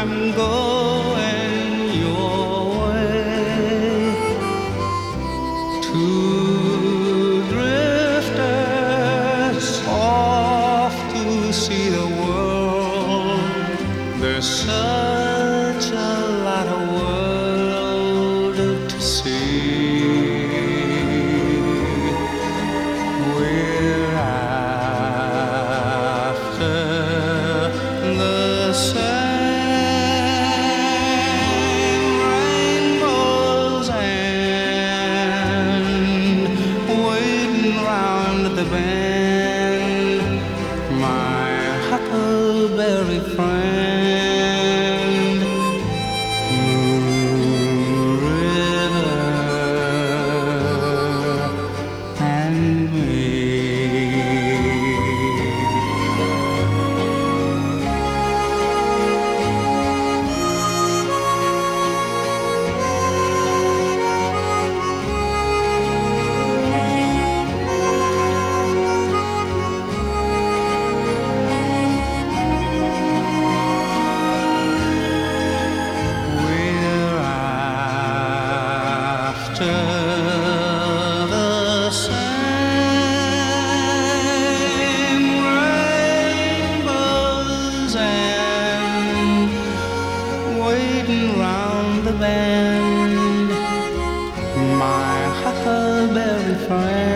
I'm going your way. Two drifters off to see the world. There's such a lot of world to see. We're after the same rainbows and waiting round the bend, my huckleberry friend, Moon River and me. The same rainbows and waiting round the bend, my huckleberry friend.